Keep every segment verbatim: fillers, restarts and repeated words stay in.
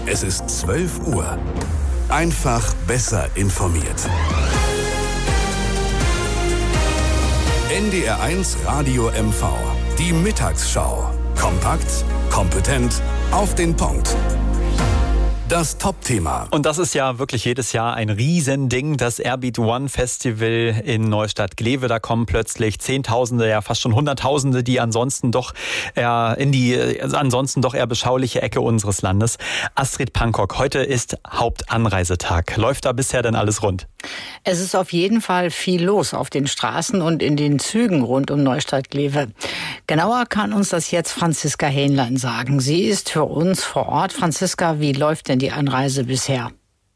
Es ist zwölf Uhr. Einfach besser informiert. N D R eins Radio M V. Die Mittagsschau. Kompakt, kompetent, auf den Punkt. Das Top-Thema. Und das ist ja wirklich jedes Jahr ein Riesending, das Airbeat One Festival in Neustadt-Glewe. Da kommen plötzlich Zehntausende, ja fast schon Hunderttausende, die ansonsten doch eher in die ansonsten doch eher beschauliche Ecke unseres Landes. Astrid Pankok, heute ist Hauptanreisetag. Läuft da bisher denn alles rund? Es ist auf jeden Fall viel los auf den Straßen und in den Zügen rund um Neustadt-Glewe. Genauer kann uns das jetzt Franziska Hähnlein sagen. Sie ist für uns vor Ort. Franziska, wie läuft denn die Anreise bisher?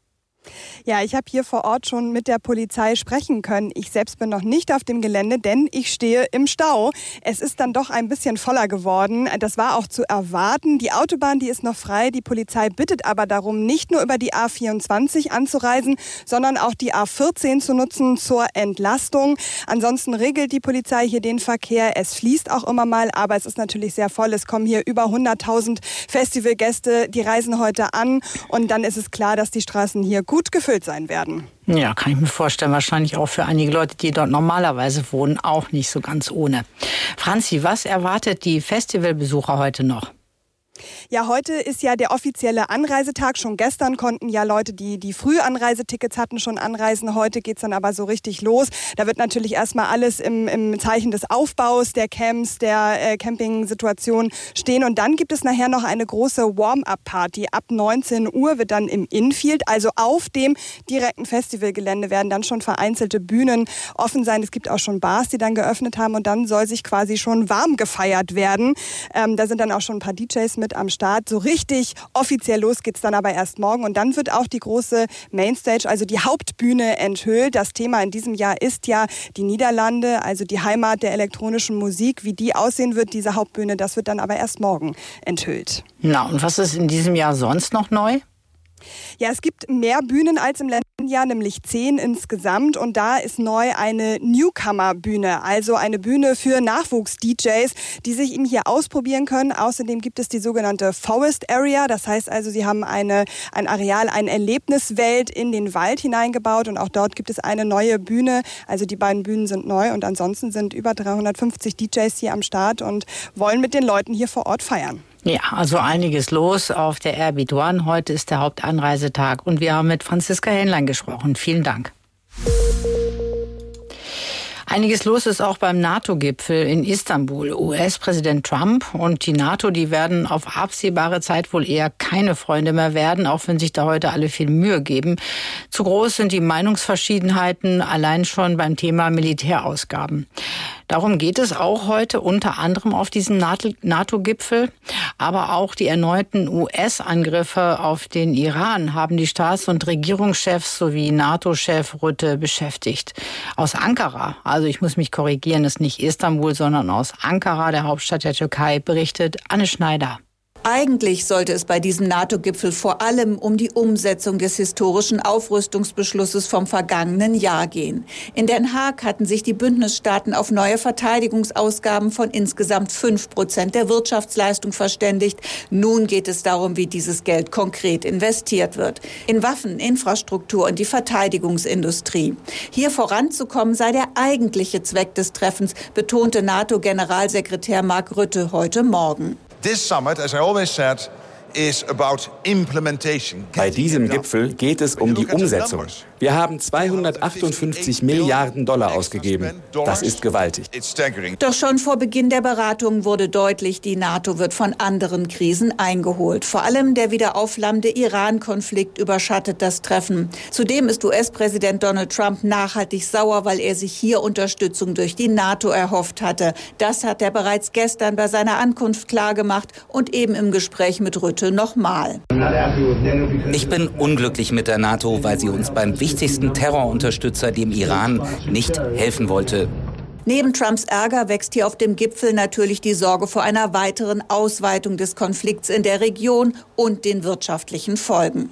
Ja, ich habe hier vor Ort schon mit der Polizei sprechen können. Ich selbst bin noch nicht auf dem Gelände, denn ich stehe im Stau. Es ist dann doch ein bisschen voller geworden. Das war auch zu erwarten. Die Autobahn, die ist noch frei. Die Polizei bittet aber darum, nicht nur über die A vierundzwanzig anzureisen, sondern auch die A vierzehn zu nutzen zur Entlastung. Ansonsten regelt die Polizei hier den Verkehr. Es fließt auch immer mal, aber es ist natürlich sehr voll. Es kommen hier über hunderttausend Festivalgäste, die reisen heute an. Und dann ist es klar, dass die Straßen hier gut gefüllt sein werden. Ja, kann ich mir vorstellen. Wahrscheinlich auch für einige Leute, die dort normalerweise wohnen, auch nicht so ganz ohne. Franzi, was erwartet die Festivalbesucher heute noch? Ja, heute ist ja der offizielle Anreisetag. Schon gestern konnten ja Leute, die die Frühanreisetickets hatten, schon anreisen. Heute geht's dann aber so richtig los. Da wird natürlich erstmal alles im, im Zeichen des Aufbaus, der Camps, der äh, Camping-Situation stehen. Und dann gibt es nachher noch eine große Warm-up-Party. Ab neunzehn Uhr wird dann im Infield, also auf dem direkten Festivalgelände, werden dann schon vereinzelte Bühnen offen sein. Es gibt auch schon Bars, die dann geöffnet haben. Und dann soll sich quasi schon warm gefeiert werden. Ähm, da sind dann auch schon ein paar D Js mit am Start. So richtig offiziell los geht's dann aber erst morgen. Und dann wird auch die große Mainstage, also die Hauptbühne, enthüllt. Das Thema in diesem Jahr ist ja die Niederlande, also die Heimat der elektronischen Musik. Wie die aussehen wird, diese Hauptbühne, das wird dann aber erst morgen enthüllt. Na, und was ist in diesem Jahr sonst noch neu? Ja, es gibt mehr Bühnen als im letzten Jahr, nämlich zehn insgesamt. Und da ist neu eine Newcomer-Bühne, also eine Bühne für Nachwuchs-D Js, die sich eben hier ausprobieren können. Außerdem gibt es die sogenannte Forest Area. Das heißt also, sie haben eine, ein Areal, eine Erlebniswelt in den Wald hineingebaut. Und auch dort gibt es eine neue Bühne. Also die beiden Bühnen sind neu. Und ansonsten sind über dreihundertfünfzig D Js hier am Start und wollen mit den Leuten hier vor Ort feiern. Ja, also einiges los auf der Airbeat One. Heute ist der Hauptanreisetag und wir haben mit Franziska Hähnlein gesprochen. Vielen Dank. Einiges los ist auch beim NATO-Gipfel in Istanbul. U S-Präsident Trump und die NATO, die werden auf absehbare Zeit wohl eher keine Freunde mehr werden, auch wenn sich da heute alle viel Mühe geben. Zu groß sind die Meinungsverschiedenheiten, allein schon beim Thema Militärausgaben. Darum geht es auch heute unter anderem auf diesem NATO-Gipfel. Aber auch die erneuten U S-Angriffe auf den Iran haben die Staats- und Regierungschefs sowie NATO-Chef Rutte beschäftigt. Aus Ankara, also ich muss mich korrigieren, ist nicht Istanbul, sondern aus Ankara, der Hauptstadt der Türkei, berichtet Anne Schneider. Eigentlich sollte es bei diesem NATO-Gipfel vor allem um die Umsetzung des historischen Aufrüstungsbeschlusses vom vergangenen Jahr gehen. In Den Haag hatten sich die Bündnisstaaten auf neue Verteidigungsausgaben von insgesamt fünf Prozent der Wirtschaftsleistung verständigt. Nun geht es darum, wie dieses Geld konkret investiert wird. In Waffen, Infrastruktur und die Verteidigungsindustrie. Hier voranzukommen sei der eigentliche Zweck des Treffens, betonte NATO-Generalsekretär Mark Rutte heute Morgen. This summit, as I always said, is about implementation. Bei diesem Gipfel geht es um die Umsetzung. Wir haben zweihundertachtundfünfzig Milliarden Dollar ausgegeben. Das ist gewaltig. Doch schon vor Beginn der Beratungen wurde deutlich, die NATO wird von anderen Krisen eingeholt. Vor allem der wieder aufflammende Iran-Konflikt überschattet das Treffen. Zudem ist U S-Präsident Donald Trump nachhaltig sauer, weil er sich hier Unterstützung durch die NATO erhofft hatte. Das hat er bereits gestern bei seiner Ankunft klargemacht und eben im Gespräch mit Rutte nochmal. Ich bin unglücklich mit der NATO, weil sie uns beim wichtigsten Terrorunterstützer, dem Iran, nicht helfen wollte. Neben Trumps Ärger wächst hier auf dem Gipfel natürlich die Sorge vor einer weiteren Ausweitung des Konflikts in der Region und den wirtschaftlichen Folgen.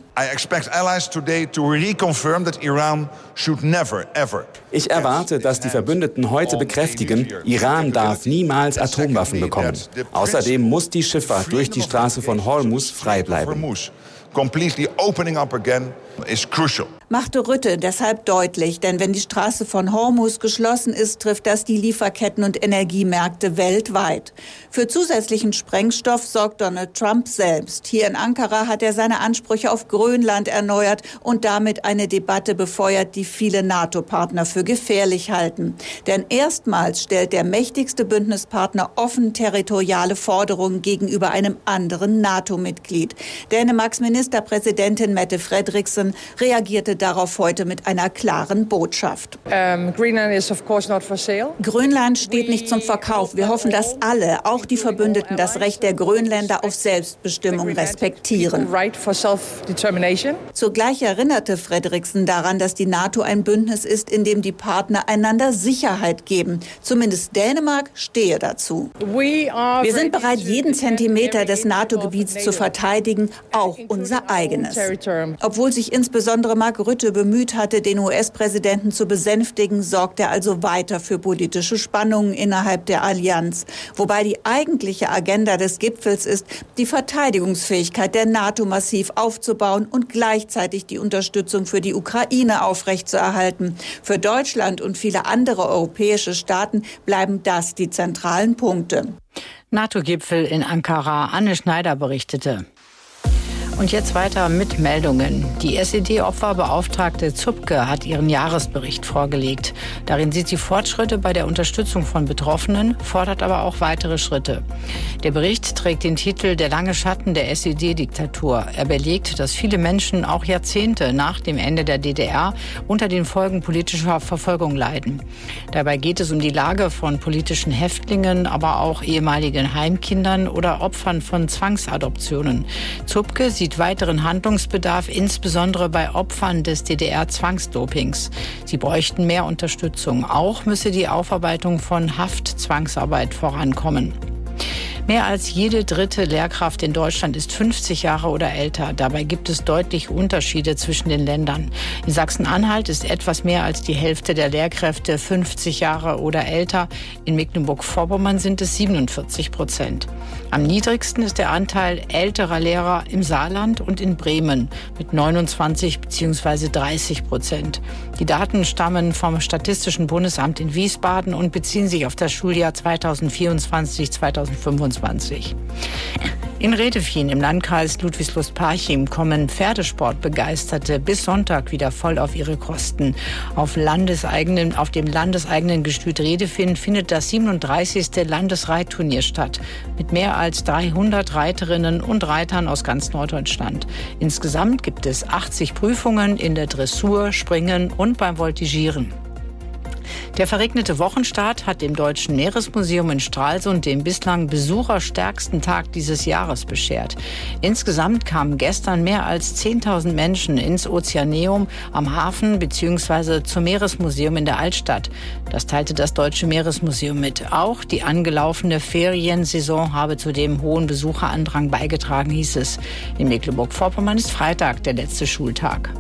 Ich erwarte, dass die Verbündeten heute bekräftigen, Iran darf niemals Atomwaffen bekommen. Außerdem muss die Schifffahrt durch die Straße von Hormuz frei bleiben. Completely opening up again is crucial. Machte Rutte deshalb deutlich, denn wenn die Straße von Hormuz geschlossen ist, trifft das die Lieferketten und Energiemärkte weltweit. Für zusätzlichen Sprengstoff sorgt Donald Trump selbst. Hier in Ankara hat er seine Ansprüche auf Grönland erneuert und damit eine Debatte befeuert, die viele NATO-Partner für gefährlich halten. Denn erstmals stellt der mächtigste Bündnispartner offen territoriale Forderungen gegenüber einem anderen NATO-Mitglied. Dänemarks Ministerpräsidentin Mette Frederiksen reagierte darauf heute mit einer klaren Botschaft. Um, Greenland is of course not for sale. Grönland steht nicht zum Verkauf. Wir hoffen, dass alle, auch die Verbündeten, das Recht der Grönländer auf Selbstbestimmung respektieren. Zugleich erinnerte Frederiksen daran, dass die NATO ein Bündnis ist, in dem die Partner einander Sicherheit geben. Zumindest Dänemark stehe dazu. Wir sind bereit, jeden Zentimeter des NATO-Gebiets zu verteidigen, auch unser eigenes. Obwohl sich insbesondere Mark Rutte bemüht hatte, den U S-Präsidenten zu besänftigen, sorgt er also weiter für politische Spannungen innerhalb der Allianz. Wobei die eigentliche Agenda des Gipfels ist, die Verteidigungsfähigkeit der NATO massiv aufzubauen und gleichzeitig die Unterstützung für die Ukraine aufrechtzuerhalten. Für Deutschland und viele andere europäische Staaten bleiben das die zentralen Punkte. NATO-Gipfel in Ankara. Anne Schneider berichtete. Und jetzt weiter mit Meldungen. Die S E D-Opferbeauftragte Zupke hat ihren Jahresbericht vorgelegt. Darin sieht sie Fortschritte bei der Unterstützung von Betroffenen, fordert aber auch weitere Schritte. Der Bericht trägt den Titel »Der lange Schatten der S E D-Diktatur«. Er belegt, dass viele Menschen auch Jahrzehnte nach dem Ende der D D R unter den Folgen politischer Verfolgung leiden. Dabei geht es um die Lage von politischen Häftlingen, aber auch ehemaligen Heimkindern oder Opfern von Zwangsadoptionen. Zupke sieht weiteren Handlungsbedarf, insbesondere bei Opfern des D D R-Zwangsdopings. Sie bräuchten mehr Unterstützung. Auch müsse die Aufarbeitung von Haftzwangsarbeit vorankommen. Mehr als jede dritte Lehrkraft in Deutschland ist fünfzig Jahre oder älter. Dabei gibt es deutliche Unterschiede zwischen den Ländern. In Sachsen-Anhalt ist etwas mehr als die Hälfte der Lehrkräfte fünfzig Jahre oder älter. In Mecklenburg-Vorpommern sind es siebenundvierzig Prozent. Am niedrigsten ist der Anteil älterer Lehrer im Saarland und in Bremen mit neunundzwanzig bzw. dreißig Prozent. Die Daten stammen vom Statistischen Bundesamt in Wiesbaden und beziehen sich auf das Schuljahr zweitausendvierundzwanzig zweitausendfünfundzwanzig. In Redefien im Landkreis Ludwigslust-Parchim kommen Pferdesportbegeisterte bis Sonntag wieder voll auf ihre Kosten. Auf, landeseigenen, auf dem landeseigenen Gestüt Redefien findet das siebenunddreißigste Landesreitturnier statt, mit mehr als dreihundert Reiterinnen und Reitern aus ganz Norddeutschland. Insgesamt gibt es achtzig Prüfungen in der Dressur, Springen und beim Voltigieren. Der verregnete Wochenstart hat dem Deutschen Meeresmuseum in Stralsund den bislang besucherstärksten Tag dieses Jahres beschert. Insgesamt kamen gestern mehr als zehntausend Menschen ins Ozeaneum am Hafen bzw. zum Meeresmuseum in der Altstadt. Das teilte das Deutsche Meeresmuseum mit. Auch die angelaufene Feriensaison habe zu dem hohen Besucherandrang beigetragen, hieß es. In Mecklenburg-Vorpommern ist Freitag der letzte Schultag.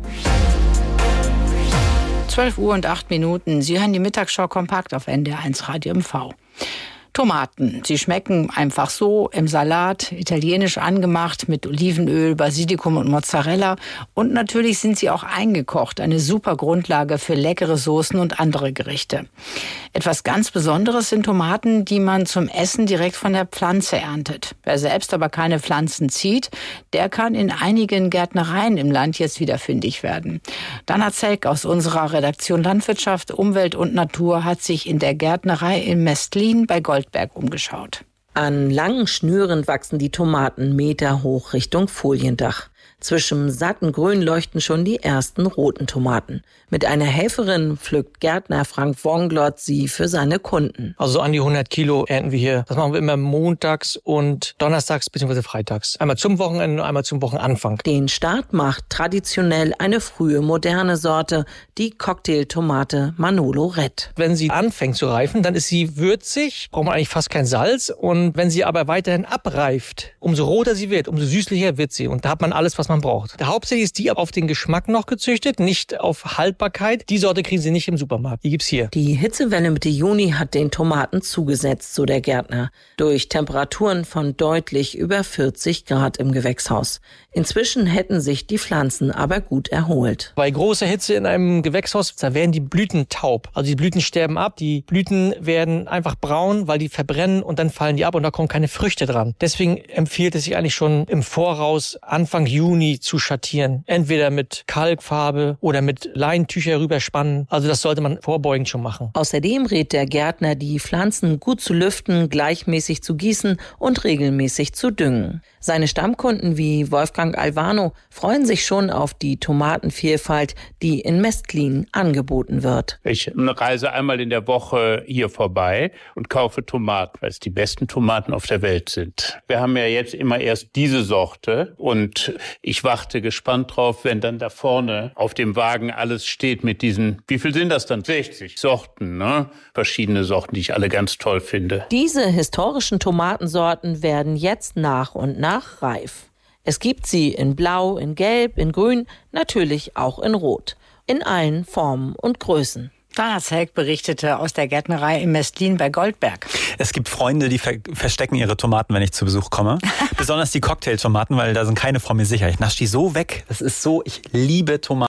zwölf Uhr und acht Minuten. Sie hören die Mittagsschau kompakt auf N D R eins Radio M V. Tomaten, sie schmecken einfach so im Salat, italienisch angemacht mit Olivenöl, Basilikum und Mozzarella. Und natürlich sind sie auch eingekocht, eine super Grundlage für leckere Soßen und andere Gerichte. Etwas ganz Besonderes sind Tomaten, die man zum Essen direkt von der Pflanze erntet. Wer selbst aber keine Pflanzen zieht, der kann in einigen Gärtnereien im Land jetzt wieder fündig werden. Dana Zelk aus unserer Redaktion Landwirtschaft, Umwelt und Natur hat sich in der Gärtnerei in Mestlin bei Goldberg umgeschaut. An langen Schnüren wachsen die Tomaten meterhoch Richtung Foliendach. Zwischen satten Grün leuchten schon die ersten roten Tomaten. Mit einer Helferin pflückt Gärtner Frank Wonglott sie für seine Kunden. Also so an die hundert Kilo ernten wir hier. Das machen wir immer montags und donnerstags bzw. freitags. Einmal zum Wochenende und einmal zum Wochenanfang. Den Start macht traditionell eine frühe moderne Sorte, die Cocktailtomate Manolo Red. Wenn sie anfängt zu reifen, dann ist sie würzig, braucht man eigentlich fast kein Salz. Und wenn sie aber weiterhin abreift, umso roter sie wird, umso süßlicher wird sie. Und da hat man alles, was man braucht. Hauptsächlich ist die auf den Geschmack noch gezüchtet, nicht auf Haltbarkeit. Die Sorte kriegen Sie nicht im Supermarkt. Die gibt's hier. Die Hitzewelle Mitte Juni hat den Tomaten zugesetzt, so der Gärtner. Durch Temperaturen von deutlich über vierzig Grad im Gewächshaus. Inzwischen hätten sich die Pflanzen aber gut erholt. Bei großer Hitze in einem Gewächshaus, da werden die Blüten taub. Also die Blüten sterben ab. Die Blüten werden einfach braun, weil die verbrennen und dann fallen die ab und da kommen keine Früchte dran. Deswegen empfiehlt es sich eigentlich schon im Voraus Anfang Juni zu schattieren. Entweder mit Kalkfarbe oder mit Leintücher rüberspannen. Also das sollte man vorbeugend schon machen. Außerdem rät der Gärtner, die Pflanzen gut zu lüften, gleichmäßig zu gießen und regelmäßig zu düngen. Seine Stammkunden wie Wolfgang Alvano freuen sich schon auf die Tomatenvielfalt, die in Mestlin angeboten wird. Ich reise einmal in der Woche hier vorbei und kaufe Tomaten, weil es die besten Tomaten auf der Welt sind. Wir haben ja jetzt immer erst diese Sorte und ich warte gespannt drauf, wenn dann da vorne auf dem Wagen alles steht mit diesen, wie viel sind das dann? sechzig Sorten, ne? Verschiedene Sorten, die ich alle ganz toll finde. Diese historischen Tomatensorten werden jetzt nach und nach reif. Es gibt sie in Blau, in Gelb, in Grün, natürlich auch in Rot. In allen Formen und Größen. Dana Zelk berichtete aus der Gärtnerei in Mestlin bei Goldberg. Es gibt Freunde, die ver- verstecken ihre Tomaten, wenn ich zu Besuch komme. Besonders die Cocktailtomaten, weil da sind keine vor mir sicher. Ich nasche die so weg. Das ist so, ich liebe Tomaten.